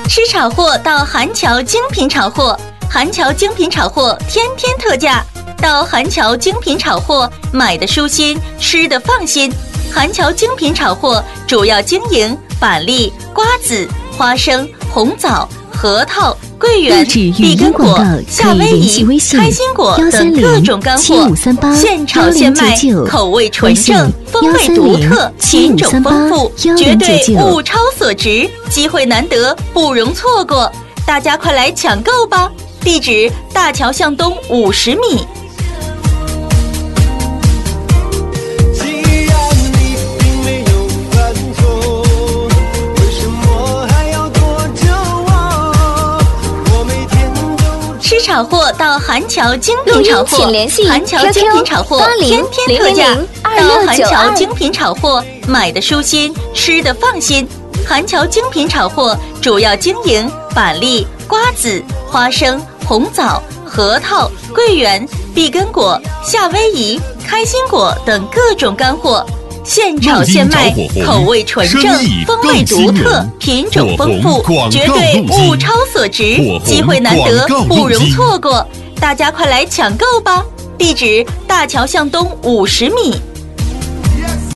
吃炒货到韩桥精品炒货，韩桥精品炒货天天特价，到韩桥精品炒货买的舒心，吃的放心。韩桥精品炒货主要经营板栗、瓜子、花生、红枣、核桃、桂圆、碧根果、夏威夷、开心果等各种干货，现炒现卖，口味纯正，风味独特，品种丰富，绝对物超所值，机会难得，不容错过。大家快来抢购吧！地址：大桥向东50米。吃炒货到韩桥精品炒货，韩桥精品炒货天天特价，到韩桥精品炒货买的舒心，吃的放心。韩桥精品炒货主要经营板栗、瓜子、花生、红枣、核桃、桂圆、碧根果、夏威夷、开心果等各种干货，现炒现卖，口味纯正，风味独特，品种丰富，绝对物超所值，机会难得，不容错过。大家快来抢购吧！地址：大桥向东50米。